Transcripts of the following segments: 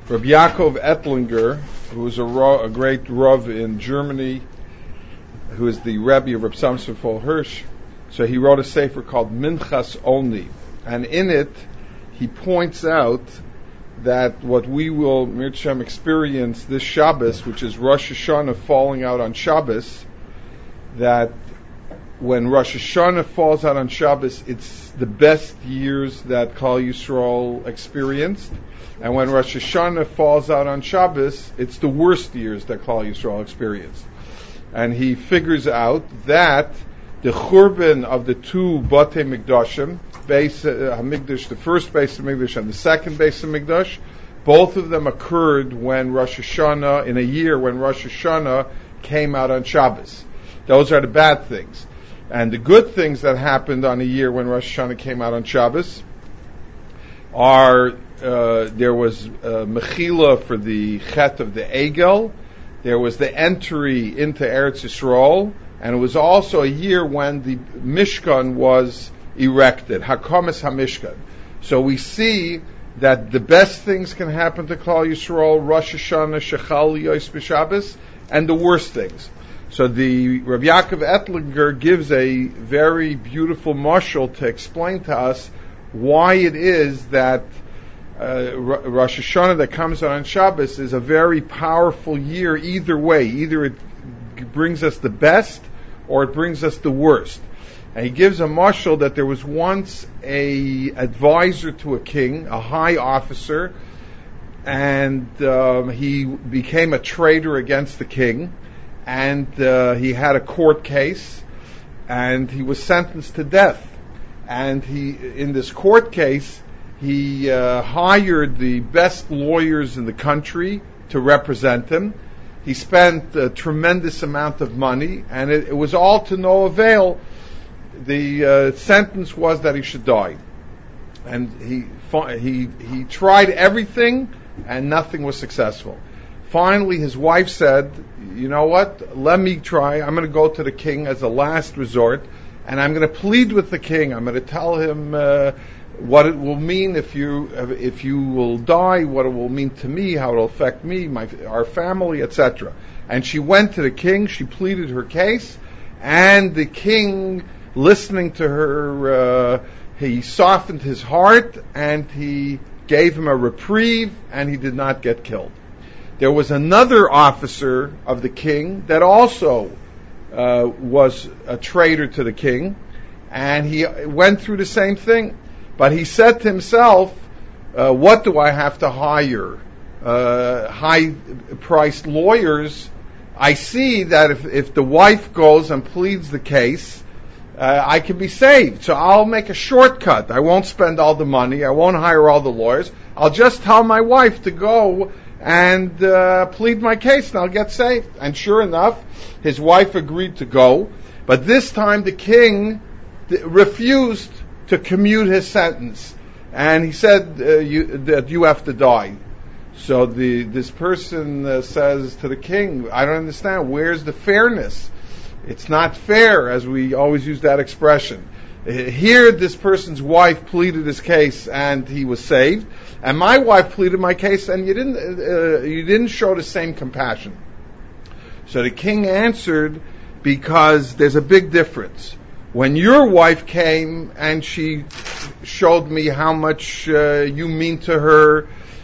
Rabbi Yaakov Ettlinger, who was a great Rav in Germany, who is the Rebbe of Reb Samson Fol Hirsch, so he wrote a sefer called Minchas Only, and in it he points out that what we will Mirchem experience this Shabbos, which is Rosh Hashanah falling out on Shabbos, that when Rosh Hashanah falls out on Shabbos, it's the best years that Klal Yisrael experienced, and when Rosh Hashanah falls out on Shabbos, it's the worst years that Klal Yisrael experienced. And he figures out that the Churban of the two Batei Mikdashim, Hamikdash, the first Beis Hamikdash and the second Beis Hamikdash, both of them occurred when Rosh Hashanah, in a year when Rosh Hashanah came out on Shabbos. Those are the bad things. And the good things that happened on a year when Rosh Hashanah came out on Shabbos are, there was Mechila for the Chet of the Egel, there was the entry into Eretz Yisrael, and it was also a year when the Mishkan was erected, Hakamas HaMishkan. So we see that the best things can happen to Klal Yisrael, Rosh Hashanah, Shechal Yos B'Shabbos, and the worst things. So the Rabbi Yaakov Ettlinger gives a very beautiful mashal to explain to us why it is that Rosh Hashanah that comes on Shabbos is a very powerful year either way. Either it brings us the best or it brings us the worst. And he gives a mashal that there was once a advisor to a king, a high officer, and he became a traitor against the king, and he had a court case, and he was sentenced to death. And in this court case, he hired the best lawyers in the country to represent him. He spent a tremendous amount of money, and it was all to no avail. The sentence was that he should die. And he tried everything, and nothing was successful. Finally, his wife said, you know what, let me try. I'm going to go to the king as a last resort, and I'm going to plead with the king. I'm going to tell him what it will mean if you will die, what it will mean to me, how it will affect me, our family, etc. And she went to the king, she pleaded her case, and the king, listening to her, he softened his heart, and he gave him a reprieve, and he did not get killed. There was another officer of the king that also was a traitor to the king, and he went through the same thing. But he said to himself, what do I have to hire? High-priced lawyers. I see that if the wife goes and pleads the case, I can be saved. So I'll make a shortcut. I won't spend all the money. I won't hire all the lawyers. I'll just tell my wife to go and plead my case, and I'll get saved. And sure enough, his wife agreed to go. But this time the king refused to commute his sentence, and he said that you have to die. So this person says to the king, I don't understand, where's the fairness? It's not fair, as we always use that expression. Here this person's wife pleaded his case and he was saved, and my wife pleaded my case and you didn't show the same compassion. So the king answered, because there's a big difference. When your wife came and she showed me how much you mean to her,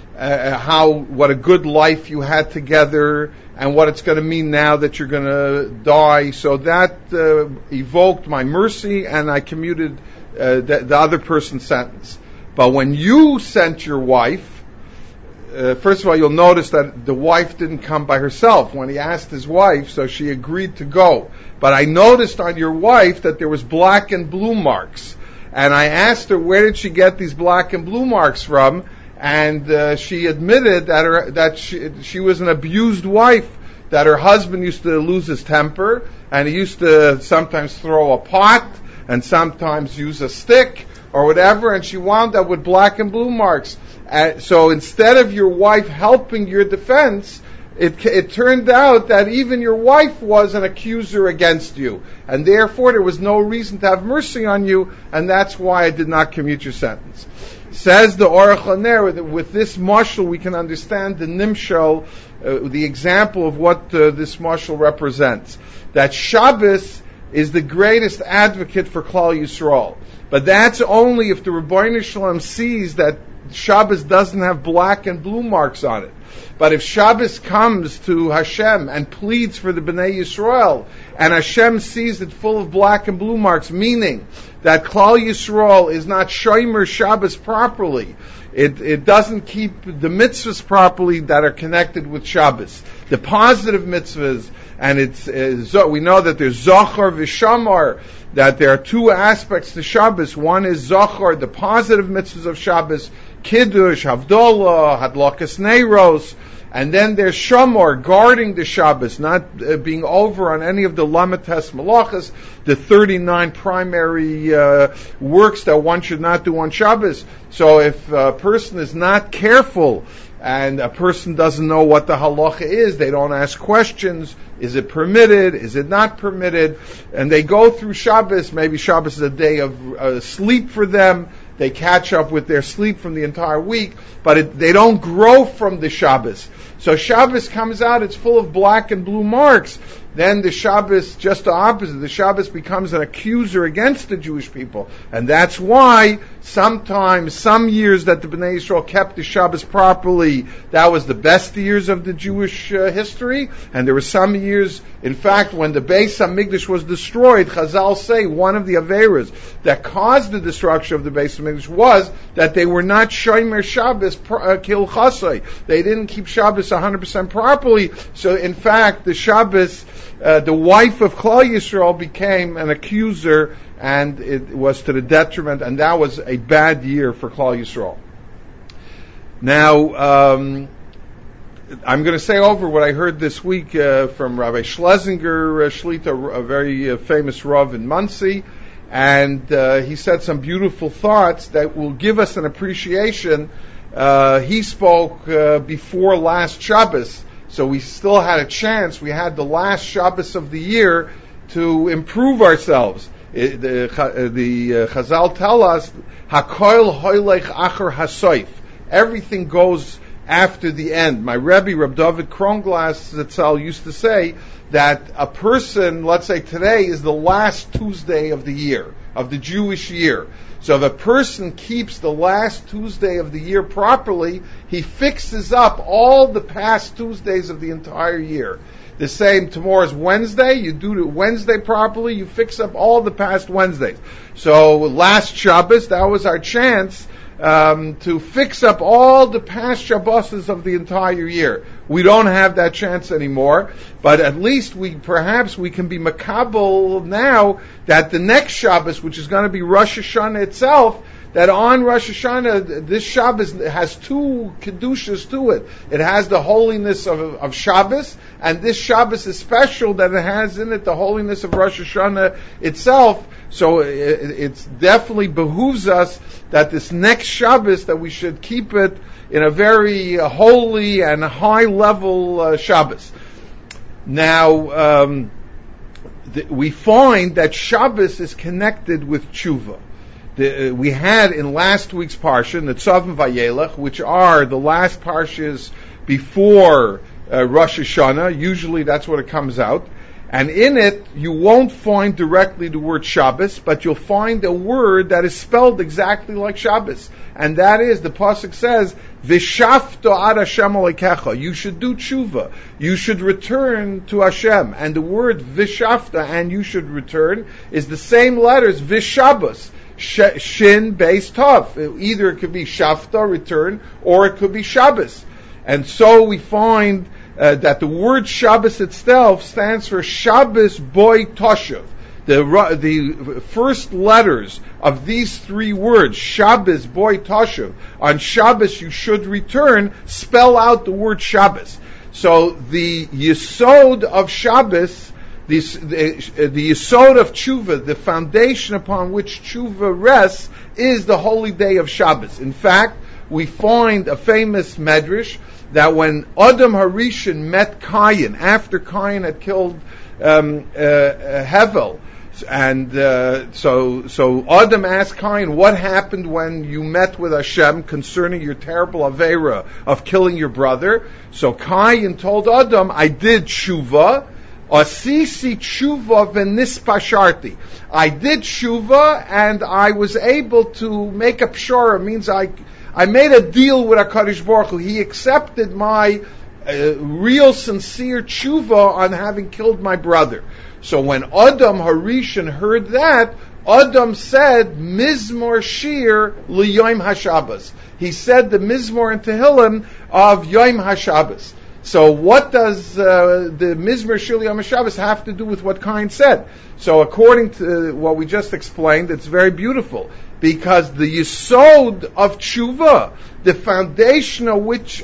what a good life you had together, and what it's going to mean now that you're going to die, so that evoked my mercy, and I commuted the other person's sentence. But when you sent your wife, first of all, you'll notice that the wife didn't come by herself. When he asked his wife, so she agreed to go. But I noticed on your wife that there was black and blue marks. And I asked her, where did she get these black and blue marks from? And she admitted that she was an abused wife, that her husband used to lose his temper, and he used to sometimes throw a pot, and sometimes use a stick, or whatever, and she wound up with black and blue marks. So instead of your wife helping your defense, it turned out that even your wife was an accuser against you, and therefore there was no reason to have mercy on you, and that's why I did not commute your sentence. Says the Aruch LaNer, with this mashal we can understand the nimshal, the example of what this mashal represents. That Shabbos is the greatest advocate for Klal Yisrael. But that's only if the Rebbeinu Shalom sees that Shabbos doesn't have black and blue marks on it. But if Shabbos comes to Hashem and pleads for the Bnei Yisrael, and Hashem sees it full of black and blue marks, meaning that Klal Yisrael is not shomer Shabbos properly, it doesn't keep the mitzvahs properly that are connected with Shabbos, the positive mitzvahs, and we know that there's Zachar v'Shamar, that there are two aspects to Shabbos. One is Zachar, the positive mitzvahs of Shabbos, Kiddush, Havdalah, Hadlakas Neiros, and then there's Shamar, guarding the Shabbos, not being over on any of the Lamates Malachas, the 39 primary works that one should not do on Shabbos. So if a person is not careful, and a person doesn't know what the halacha is, they don't ask questions, is it permitted, is it not permitted, and they go through Shabbos, maybe Shabbos is a day of sleep for them, they catch up with their sleep from the entire week, but they don't grow from the Shabbos. So Shabbos comes out, it's full of black and blue marks. Then the Shabbos, just the opposite, the Shabbos becomes an accuser against the Jewish people. And that's why sometimes, some years that the Bnei Yisrael kept the Shabbos properly, that was the best years of the Jewish history. And there were some years, in fact, when the Beis HaMikdash was destroyed, Chazal say one of the Averas that caused the destruction of the Beis HaMikdash was that they were not Shomer Shabbos Kil Chasai. They didn't keep Shabbos 100% properly. So in fact, the Shabbos, the wife of Klal Yisrael became an accuser, and it was to the detriment, and that was a bad year for Klal Yisrael. Now, I'm going to say over what I heard this week from Rabbi Schlesinger Shlita, a very famous Rav in Muncie, and he said some beautiful thoughts that will give us an appreciation. He spoke before last Shabbos, so we still had a chance. We had the last Shabbos of the year to improve ourselves. The Chazal tell us, Hakoil hoylech acher hasoif. Everything goes after the end. My Rebbe, Reb David Kronglass Zatzal, used to say that a person, let's say today is the last Tuesday of the year, of the Jewish year. So if a person keeps the last Tuesday of the year properly, he fixes up all the past Tuesdays of the entire year. The same, tomorrow's Wednesday, you do the Wednesday properly, you fix up all the past Wednesdays. So last Shabbos, that was our chance to fix up all the past Shabbos of the entire year. We don't have that chance anymore, but at least perhaps we can be makabel now that the next Shabbos, which is going to be Rosh Hashanah itself, that on Rosh Hashanah, this Shabbos has two kedushas to it. It has the holiness of Shabbos, and this Shabbos is special that it has in it the holiness of Rosh Hashanah itself. So it definitely behooves us that this next Shabbos, that we should keep it in a very holy and high-level Shabbos. Now, we find that Shabbos is connected with tshuva. We had in last week's parsha, Netzav and Vayelech, which are the last parshas before Rosh Hashanah. Usually that's what it comes out. And in it, you won't find directly the word Shabbos, but you'll find a word that is spelled exactly like Shabbos. And that is, the pasuk says, V'shafto ad Hashem alekecha. You should do tshuva. You should return to Hashem. And the word V'shafta, and you should return, is the same letters, V'shabbos. Shin, Beis, Tav. Either it could be Shafta, return, or it could be Shabbos. And so we find that the word Shabbos itself stands for Shabbos Boy Toshav. The first letters of these three words, Shabbos Boy Toshav, on Shabbos you should return, spell out the word Shabbos. So the Yesod of Shabbos, the Yesod of Tshuva, the foundation upon which Tshuva rests, is the holy day of Shabbos. In fact, we find a famous medrash that when Adam Harishon met Cain, after Cain had killed Hevel, and so Adam asked Cain, what happened when you met with Hashem concerning your terrible avera of killing your brother? So Cain told Adam, I did tshuva, asisi tshuva v'nispasharti. I did tshuva and I was able to make a pshara, means I made a deal with HaKadosh Baruch Hu. He accepted my real sincere tshuva on having killed my brother. So when Adam Harishon heard that, Adam said, Mizmor Shir L'Yom HaShabbos. He said the Mizmor and Tehillim of Yom HaShabbos. So what does the Mizmor Shir L'Yom HaShabbos have to do with what Cain said? So according to what we just explained, it's very beautiful. Because the yesod of tshuva, the foundation on which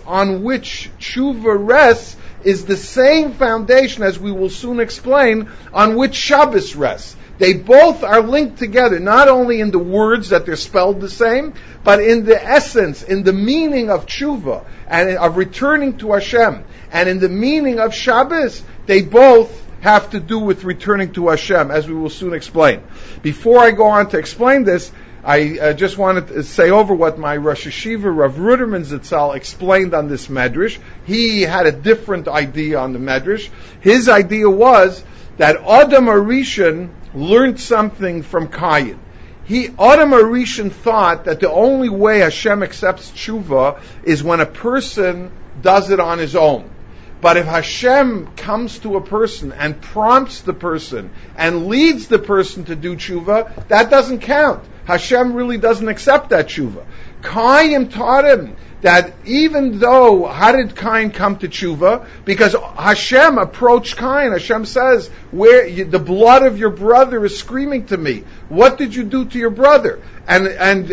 tshuva rests, is the same foundation, as we will soon explain, on which Shabbos rests. They both are linked together, not only in the words that they're spelled the same, but in the essence, in the meaning of tshuva, and of returning to Hashem. And in the meaning of Shabbos, they both have to do with returning to Hashem, as we will soon explain. Before I go on to explain this, I just wanted to say over what my Rosh Hashiva, Rav Ruderman Zitzal, explained on this medrash. He had a different idea on the medrash. His idea was that Adam Harishon learned something from Cain. Adam Harishon thought that the only way Hashem accepts tshuva is when a person does it on his own. But if Hashem comes to a person and prompts the person and leads the person to do tshuva, that doesn't count. Hashem really doesn't accept that tshuva. Cain taught him that even though, how did Cain come to tshuva? Because Hashem approached Cain. Hashem says, the blood of your brother is screaming to me. What did you do to your brother? And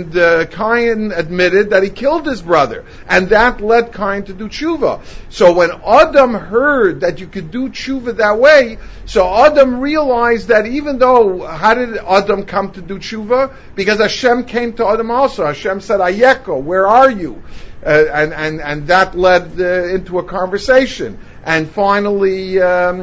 Cain admitted that he killed his brother, and that led Cain to do tshuva. So when Adam heard that you could do tshuva that way, so Adam realized that even though, how did Adam come to do tshuva? Because Hashem came to Adam also. Hashem said, Ayeko, where are you? And that led into a conversation. And finally,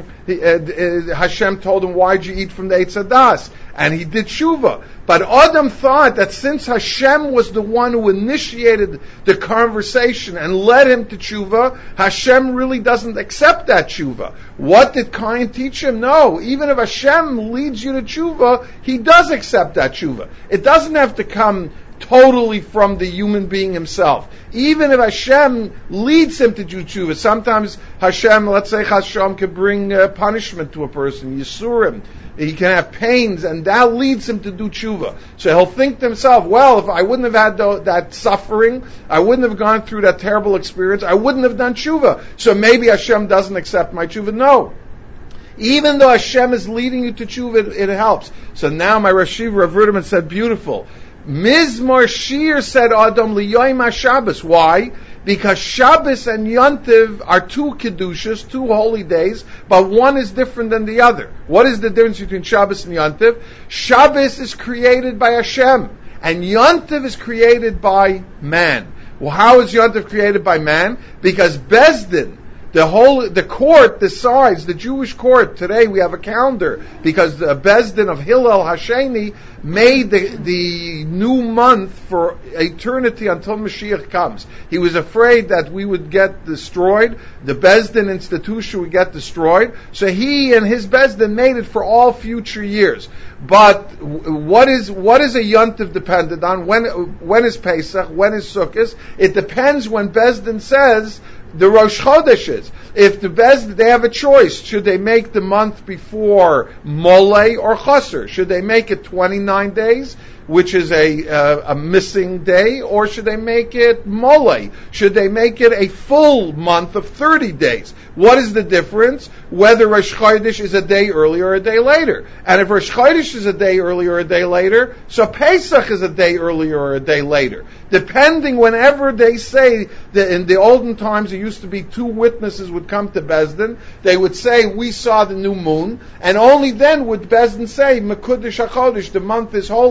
Hashem told him, why'd you eat from the Eitz Hadas? And he did tshuva. But Adam thought that since Hashem was the one who initiated the conversation and led him to tshuva, Hashem really doesn't accept that tshuva. What did Cain teach him? No, even if Hashem leads you to tshuva, He does accept that tshuva. It doesn't have to come totally from the human being himself. Even if Hashem leads him to do tshuva, sometimes Hashem, let's say Hashem, can bring punishment to a person, Yisurim. He can have pains, and that leads him to do tshuva. So he'll think to himself, well, if I wouldn't have had that suffering, I wouldn't have gone through that terrible experience, I wouldn't have done tshuva. So maybe Hashem doesn't accept my tshuva. No. Even though Hashem is leading you to tshuva, it helps. So now my Rosh Hashiva, Rav Ruderman, said beautiful. Mizmor Shir, said Adam, L'Yom HaShabbos. Why? Because Shabbos and Yontiv are two Kedushas, two holy days, but one is different than the other. What is the difference between Shabbos and Yontiv? Shabbos is created by Hashem, and Yontiv is created by man. Well, how is Yontiv created by man? Because Bezdin, the court decides, the Jewish court, today we have a calendar, because the Bezdin of Hillel Hasheni made the new month for eternity until Mashiach comes. He was afraid that we would get destroyed, the Bezdin institution would get destroyed, so he and his Bezdin made it for all future years. But what is a Yontiv dependent on? When is Pesach? When is Sukkot? It depends when Bezdin says the Rosh Chodesh is. If the Bezdin, they have a choice. Should they make the month before Molei or Chaser? Should they make it 29 days, which is a missing day, or should they make it Molei? Should they make it a full month of 30 days? What is the difference? Whether Rosh Chodesh is a day earlier or a day later. And if Rosh Chodesh is a day earlier or a day later, so Pesach is a day earlier or a day later. Depending, whenever they say that in the olden times there used to be two witnesses would come to Bezdin, they would say, we saw the new moon, and only then would Bezdin say, Mekudesh HaChodesh, the month is holy.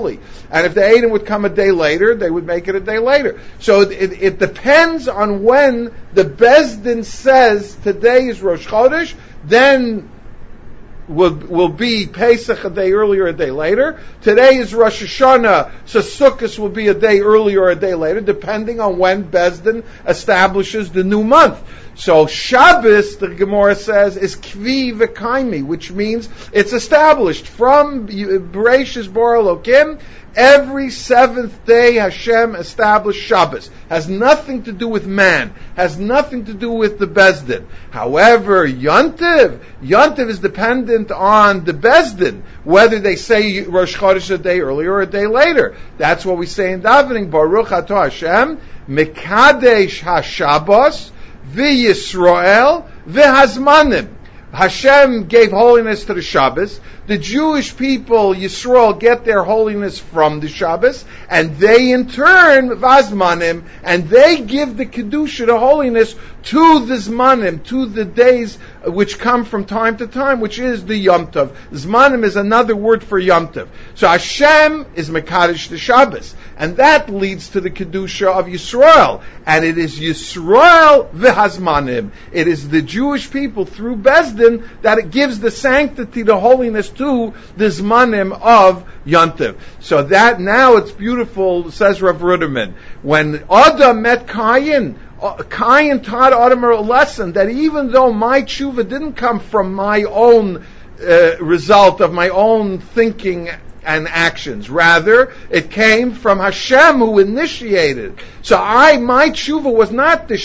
And if the Eidim would come a day later, they would make it a day later. So it depends on when the Beis Din says today is Rosh Chodesh, then will be Pesach a day earlier, a day later. Today is Rosh Hashanah, so Sukkot will be a day earlier or a day later, depending on when Beis Din establishes the new month. So Shabbos, the Gemara says, is Kvi V'Kaimi, which means it's established from Bereshis Bar Elokim. Every seventh day Hashem established Shabbos. Has nothing to do with man. Has nothing to do with the Beis Din. However, Yontiv is dependent on the Beis Din, whether they say Rosh Chodesh a day earlier or a day later. That's what we say in davening, Baruch Atah Hashem, Mekadesh HaShabbos, V'Yisrael, V'Hazmanim. Hashem gave holiness to the Shabbos. The Jewish people, Yisrael, get their holiness from the Shabbos, and they in turn, Vazmanim, and they give the Kedusha, the holiness, to the Zmanim, to the days which come from time to time, which is the Yom Tov. Zmanim is another word for Yom Tov. So Hashem is Mekadesh the Shabbos, and that leads to the Kedusha of Yisrael. And it is Yisrael v'Hazmanim. It is the Jewish people through Beis Din that it gives the sanctity, the holiness to the Zmanim of Yom Tov. So that now it's beautiful, says Rav Ruderman. When Adam met Cain taught Adam a lesson that even though my tshuva didn't come from my own result of my own thinking and actions, rather it came from Hashem who initiated. So my tshuva was not the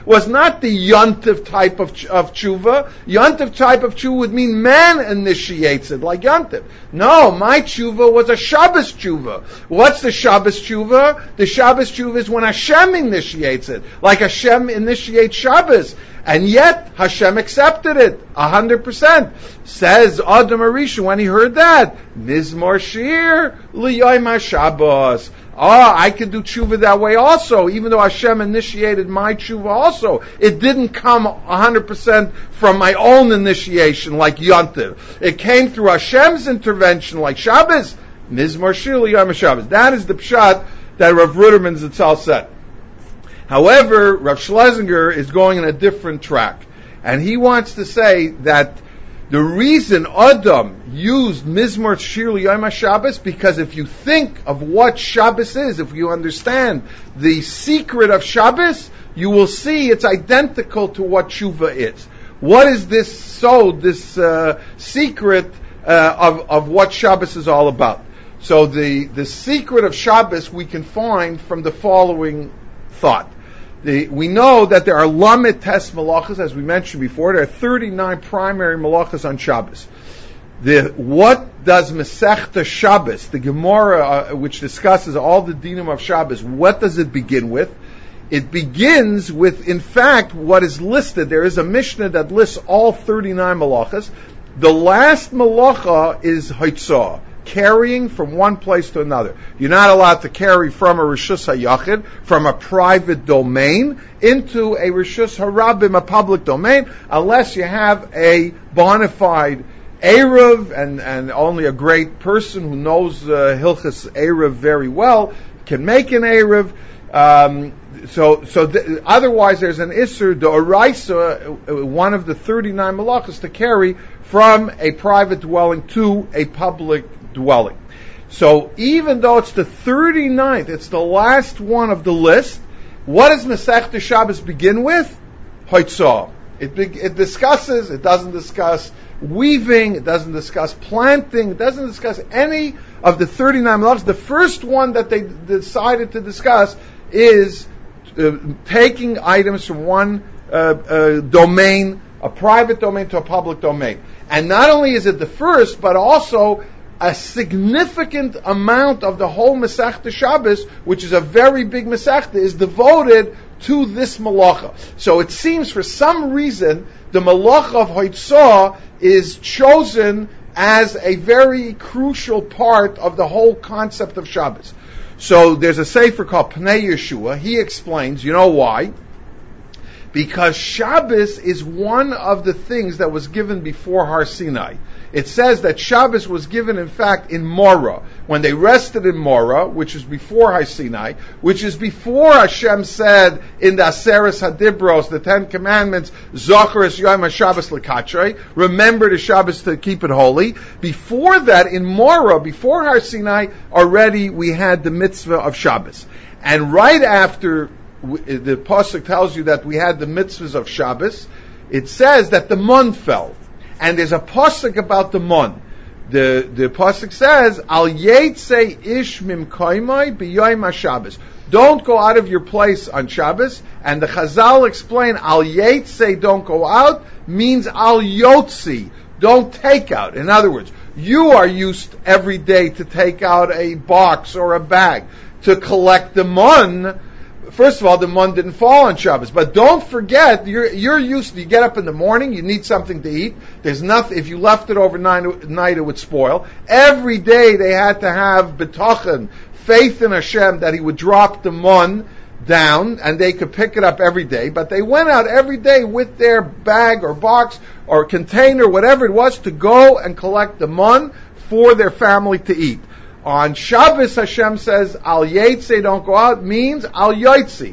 Yontiv type of tshuva. Yontiv type of tshuva would mean man initiates it, like Yontiv. No, my tshuva was a Shabbos tshuva. What's the Shabbos tshuva? The Shabbos tshuva is when Hashem initiates it, like Hashem initiates Shabbos. And yet, Hashem accepted it, 100%. Says Adam Arisha when he heard that, Mizmor Shir L'Yom HaShabbos. I could do tshuva that way also, even though Hashem initiated my tshuva also. It didn't come 100% from my own initiation like Yontiv. It came through Hashem's intervention like Shabbos. Mizmor Shir L'Yom HaShabbos. That is the pshat that Rav Ruderman Zatzal said. However, Rav Schlesinger is going in a different track. And he wants to say that the reason Adam used Mizmor Shir L'Yom HaShabbos, because if you think of what Shabbos is, if you understand the secret of Shabbos, you will see it's identical to what Tshuva is. What is this secret of what Shabbos is all about? So the secret of Shabbos we can find from the following thought. We know that there are Lamed Tes Malachas, as we mentioned before. There are 39 primary Malachas on Shabbos. What does Masechta Shabbos, the Gemara which discusses all the dinim of Shabbos, what does it begin with? It begins with, in fact, what is listed. There is a Mishnah that lists all 39 Malachas. The last Malacha is Haitzah, carrying from one place to another. You're not allowed to carry from a Rishus HaYachid, from a private domain, into a Rishus HaRabim, a public domain, unless you have a bona fide Erev, and only a great person who knows Hilchas Erev very well can make an Erev. Otherwise there's an Isser, the Oraisa, one of the 39 Malachas, to carry from a private dwelling to a public dwelling. So even though it's the 39th, it's the last one of the list, what does Masechta Shabbos begin with? Haitzah. It discusses, it doesn't discuss weaving, it doesn't discuss planting, it doesn't discuss any of the 39 malachas. The first one that they decided to discuss is taking items from one domain, a private domain, to a public domain. And not only is it the first, but also a significant amount of the whole Masechta Shabbos, which is a very big Masechta, is devoted to this malacha. So it seems for some reason the malacha of Haitzah is chosen as a very crucial part of the whole concept of Shabbos. So there's a sefer called Pnei Yeshua. He explains, you know why? Because Shabbos is one of the things that was given before Har Sinai. It says that Shabbos was given, in fact, in Morah. When they rested in Morah, which is before Har Sinai, which is before Hashem said in the Aseres Hadibros, the Ten Commandments, Zocheres Yom HaShabbos L'Kachrei, remember the Shabbos to keep it holy. Before that, in Morah, before Har Sinai, already we had the mitzvah of Shabbos. And right after the Pasuk tells you that we had the mitzvahs of Shabbos, it says that the mun fell. And there's a Pasuk about the mun. The Pasuk says, Al Yetze Ish Mimkoimai B'Yom HaShabbos. Don't go out of your place on Shabbos. And the Chazal explain, Al Yetze, don't go out, means Al Yotzi, don't take out. In other words, you are used every day to take out a box or a bag to collect the mun. First of all, the mun didn't fall on Shabbos, but don't forget, you're used to, you get up in the morning, you need something to eat, there's nothing, if you left it overnight, it would spoil. Every day they had to have bitachon, faith in Hashem that He would drop the mun down, and they could pick it up every day, but they went out every day with their bag or box or container, whatever it was, to go and collect the mun for their family to eat. On Shabbos, Hashem says, Al Yetze, don't go out, means Al Yotzi.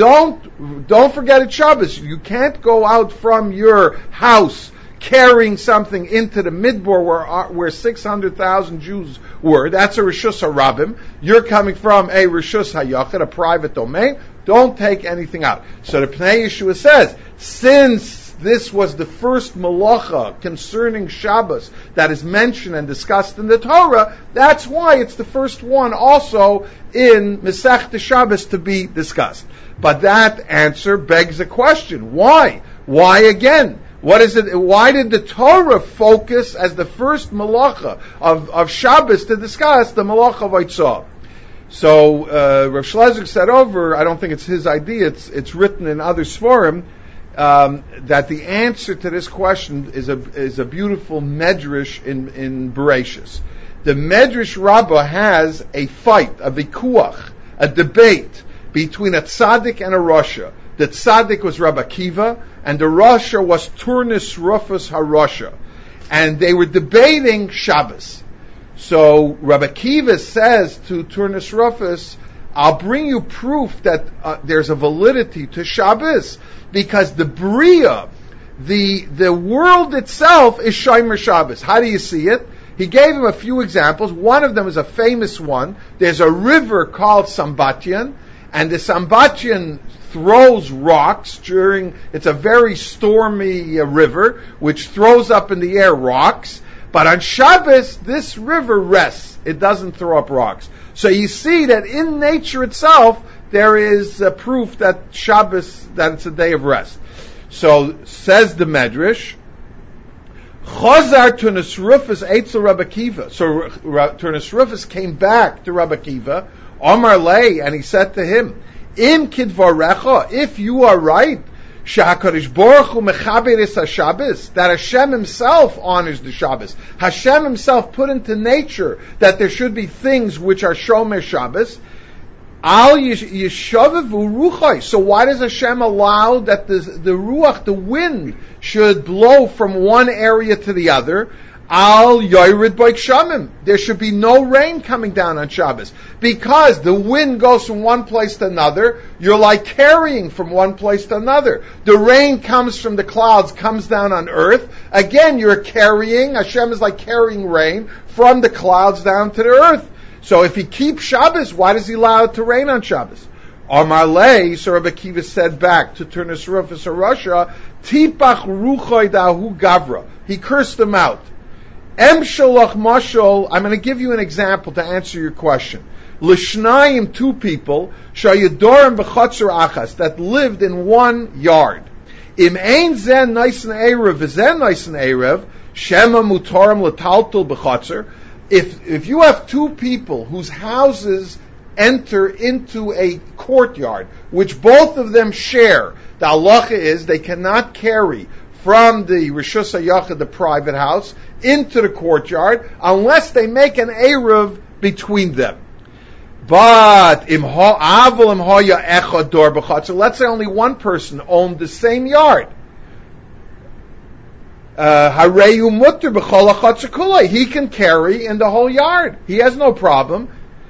Don't forget it's Shabbos. You can't go out from your house carrying something into the Midbar where 600,000 Jews were. That's a Rishus HaRabim. You're coming from a Rishus HaYachid, a private domain. Don't take anything out. So the Pnei Yeshua says, since this was the first malacha concerning Shabbos that is mentioned and discussed in the Torah, that's why it's the first one also in Masechta Shabbos to be discussed. But that answer begs a question. Why? Why again? What is it? Why did the Torah focus as the first malacha of Shabbos to discuss the malacha of Eitzah? So Rav Shlezik said over, I don't think it's his idea, it's written in other Sforim, that the answer to this question is a beautiful medrash in Bereshis. The Medrash Rabbah has a fight, a vikuach, a debate between a tzaddik and a rasha. The tzaddik was Rabbi Akiva, and the rasha was Turnus Rufus HaRasha. And they were debating Shabbos. So Rabbi Akiva says to Turnus Rufus, I'll bring you proof that there's a validity to Shabbos, because the Bria, the world itself is Shomer Shabbos. How do you see it? He gave him a few examples. One of them is a famous one. There's a river called Sambatyon, and the Sambatyon throws rocks it's a very stormy river, which throws up in the air rocks. But on Shabbos, this river rests. It doesn't throw up rocks. So you see that in nature itself, there is proof that Shabbos, that it's a day of rest. So, says the Medrash, Chazar Turnus Rufus Eitzel Rabbi Akiva. So Turnus Rufus came back to Rabbi Akiva, Omar Lei, and he said to him, Im Kidvarecha, if you are right, Sha'HaKadosh Baruch Hu mechaber es HaShabbos, that Hashem Himself honors the Shabbos. Hashem Himself put into nature that there should be things which are Shomer Shabbos. Al Yeshavev Ruchai. So why does Hashem allow that the Ruach, the wind, should blow from one area to the other? Al Yored Boik Shamim. There should be no rain coming down on Shabbos. Because the wind goes from one place to another, you're like carrying from one place to another. The rain comes from the clouds, comes down on earth. Again, you're carrying, Hashem is like carrying rain from the clouds down to the earth. So if He keeps Shabbos, why does He allow it to rain on Shabbos? Amar Lei, so Rabbi Akiva said back to Turnus Rufus HaRasha, Tipach Ruchoi Dahu Gavra. He cursed them out. Em Shalach Mashal, I'm going to give you an example to answer your question. Lishnayim, two people, Shayadorim B'chatzar Achas, that lived in one yard. Im Ein Zen Nice and Erev, V'Zen Nice and Erev, Shema Mutarim L'Taltul B'chatzar. If you have two people whose houses enter into a courtyard, which both of them share, the halacha is they cannot carry from the Rishus HaYachid, the private house, into the courtyard, unless they make an Erev between them. But let's say only one person owned the same yard. Hareyu mutter b'chol hachatzer kulay. He can carry in the whole yard. He has no problem.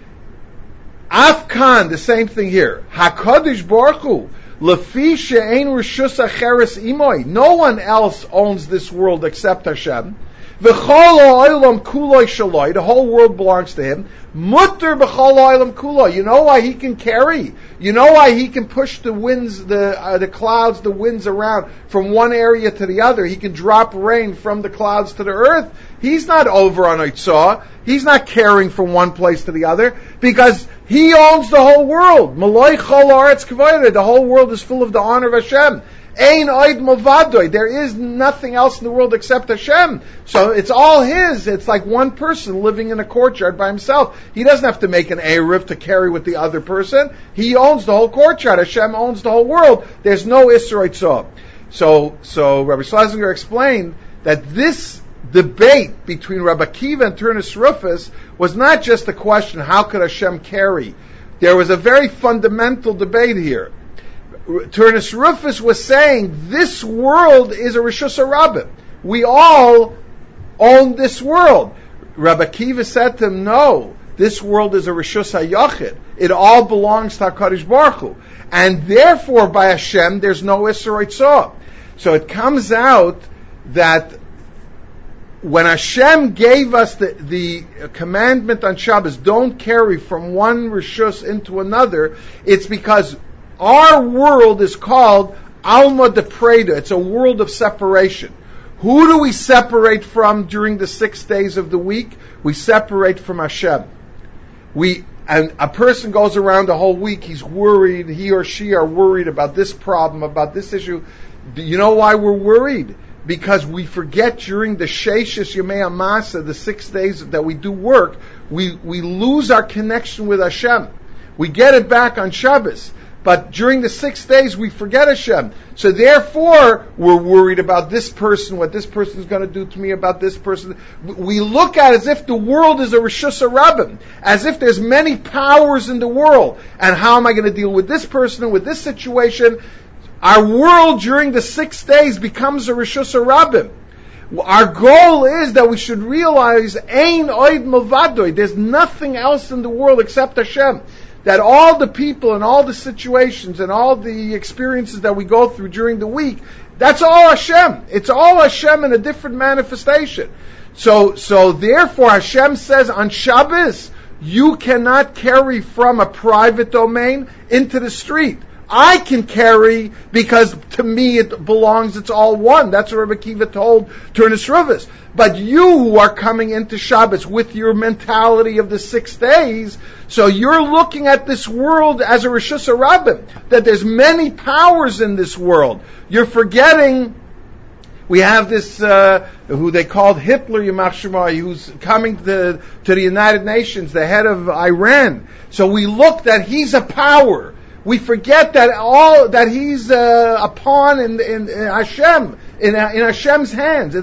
Afkan, the same thing here. HaKadosh Baruch Hu, lefi she'ein rishus acheres imoy. No one else owns this world except Hashem. V'chol ha'olam kulay shaloi. The whole world belongs to Him. Mutter b'chol ha'olam kulay. You know why He can carry? You know why He can push the winds, the clouds, the winds around from one area to the other? He can drop rain from the clouds to the earth. He's not over on Eitzah. He's not carrying from one place to the other because He owns the whole world. Maloi chol haaretz kavayda. The whole world is full of the honor of Hashem. Ein oid movadoy. There is nothing else in the world except Hashem. So it's all His. It's like one person living in a courtyard by himself. He doesn't have to make an Eruv to carry with the other person. He owns the whole courtyard. Hashem owns the whole world. There's no Isser Eitzah. So Rabbi Schlesinger explained that this debate between Rabbi Akiva and Turnus Rufus was not just a question, how could Hashem carry? There was a very fundamental debate here. Turnus Rufus was saying, this world is a Rishus HaRabim. We all own this world. Rabbi Akiva said to him, no, this world is a Rishus HaYachid. It all belongs to HaKadosh Baruch Hu. And therefore, by Hashem, there's no Isser Eitzah. So it comes out that when Hashem gave us the commandment on Shabbos, don't carry from one Rishus into another, it's because our world is called Alma de Preda. It's a world of separation. Who do we separate from during the 6 days of the week? We separate from Hashem. And a person goes around the whole week, he's worried, he or she are worried about this problem, about this issue. Do you know why we're worried? Because we forget during the Sheishis Yemei HaMasa, the 6 days that we do work, we lose our connection with Hashem. We get it back on Shabbos. But during the 6 days, we forget Hashem. So therefore, we're worried about this person, what this person is going to do to me, about this person. We look at it as if the world is a Rishus HaRabim, as if there's many powers in the world. And how am I going to deal with this person, with this situation? Our world during the 6 days becomes a Rishus HaRabim. Our goal is that we should realize, Ein oid milvadoy. There's nothing else in the world except Hashem. That all the people and all the situations and all the experiences that we go through during the week, that's all Hashem. It's all Hashem in a different manifestation. So therefore Hashem says on Shabbos, you cannot carry from a private domain into the street. I can carry because to me it belongs, it's all one. That's what Rabbi Akiva told Turnus Rufus. But you who are coming into Shabbos with your mentality of the 6 days, so you're looking at this world as a Rishus HaRabim, that there's many powers in this world. You're forgetting, we have this, who they called Hitler, Yamach Shemai, who's coming to the United Nations, the head of Iran. So we look that he's a power. We forget that he's a pawn in Hashem, in Hashem's hands.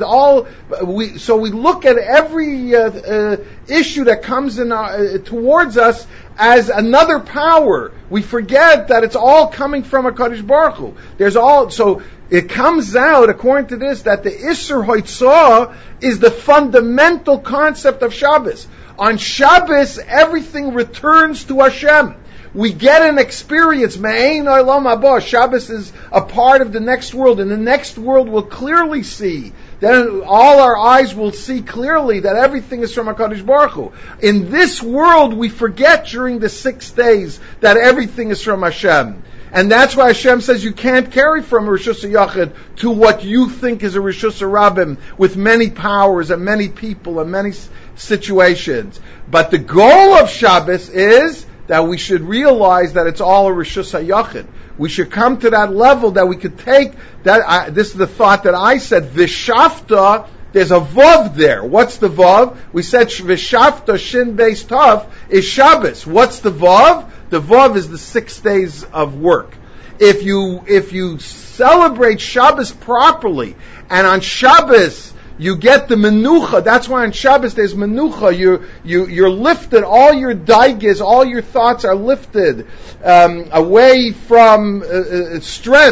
So we look at every issue that comes in towards us as another power. We forget that it's all coming from HaKadosh Baruch Hu. So it comes out, according to this, that the Isser Hoitzah is the fundamental concept of Shabbos. On Shabbos, everything returns to Hashem. We get an experience. Me'ein olam haba. Shabbos is a part of the next world. And the next world will clearly see. Then all our eyes will see clearly that everything is from HaKadosh Baruch Hu. In this world, we forget during the 6 days that everything is from Hashem. And that's why Hashem says you can't carry from a Rishus HaYachid to what you think is a Rishus HaRabim with many powers and many people and many situations. But the goal of Shabbos is that we should realize that it's all a Rishus HaYachid. We should come to that level that we could take that. This is the thought that I said. V'shafta, there's a vav there. What's the vav? We said v'shafta shin beis tav is Shabbos. What's the vav? The vav is the 6 days of work. If you celebrate Shabbos properly, and on Shabbos you get the menucha. That's why on Shabbos there's menucha. You're lifted. All your daigas, all your thoughts are lifted away from stress,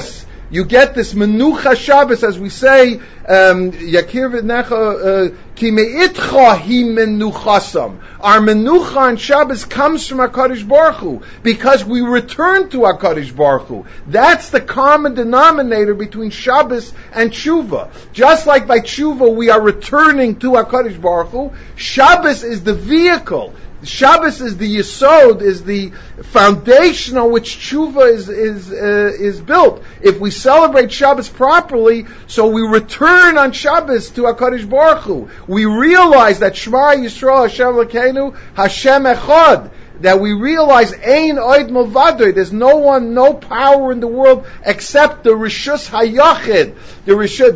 You get this menucha Shabbos, as we say, Yakir v'necha ki me'itcha hi menuchasam. Our menucha on Shabbos comes from HaKadosh Baruch Hu, because we return to HaKadosh Baruch Hu. That's the common denominator between Shabbos and Tshuva. Just like by Tshuva we are returning to HaKadosh Baruch Hu, Shabbos is the vehicle. Shabbos is the yesod, is the foundation on which tshuva is built. If we celebrate Shabbos properly, so we return on Shabbos to HaKadosh Baruch Hu. We realize that Shema Yisrael Hashem Elokeinu Hashem Echad. That we realize Ein Oid Milvado. There's no power in the world except the Rishus Hayachid. The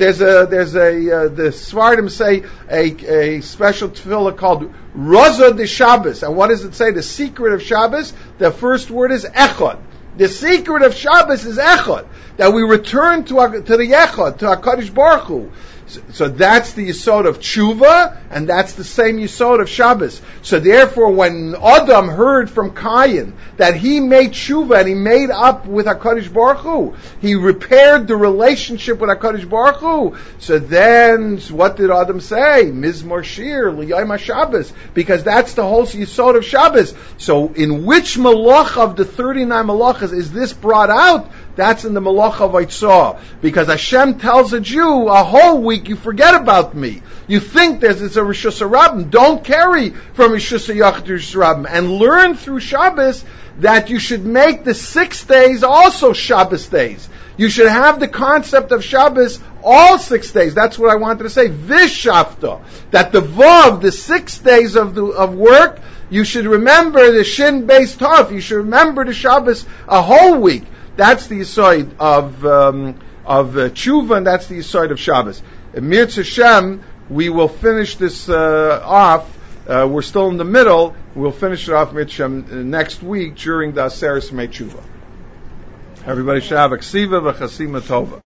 Svardim say a special tefillah called Raza de Shabbos. And what does it say? The secret of Shabbos, the first word is Echad. The secret of Shabbos is Echad. That we return to the Echad, to HaKadosh Baruch Hu. So that's the yesod of tshuva, and that's the same yesod of Shabbos. So therefore, when Adam heard from Cain that he made tshuva and he made up with HaKadosh Baruch Hu, he repaired the relationship with HaKadosh Baruch Hu. So then, what did Adam say? Mizmor Shir L'Yom HaShabbos, because that's the whole yesod of Shabbos. So in which malach of the 39 malachas is this brought out? That's in the Malach of Eitzah. Because Hashem tells a Jew, a whole week you forget about me. You think it's a Rishus HaRabim. Don't carry from Rishus HaYachid to Rishus HaRabim. And learn through Shabbos that you should make the 6 days also Shabbos days. You should have the concept of Shabbos all 6 days. That's what I wanted to say. Vishafta. That the Vav, the 6 days of work, you should remember the Shin Beis Tov. You should remember the Shabbos a whole week. That's the yesod of tshuva, and that's the yesod of Shabbos. Mirz Hashem, we will finish this off. We're still in the middle. We'll finish it off, Mirz Hashem, next week during the Aseres Yemei Tshuva. Everybody should have a ksiva v'chasima tova.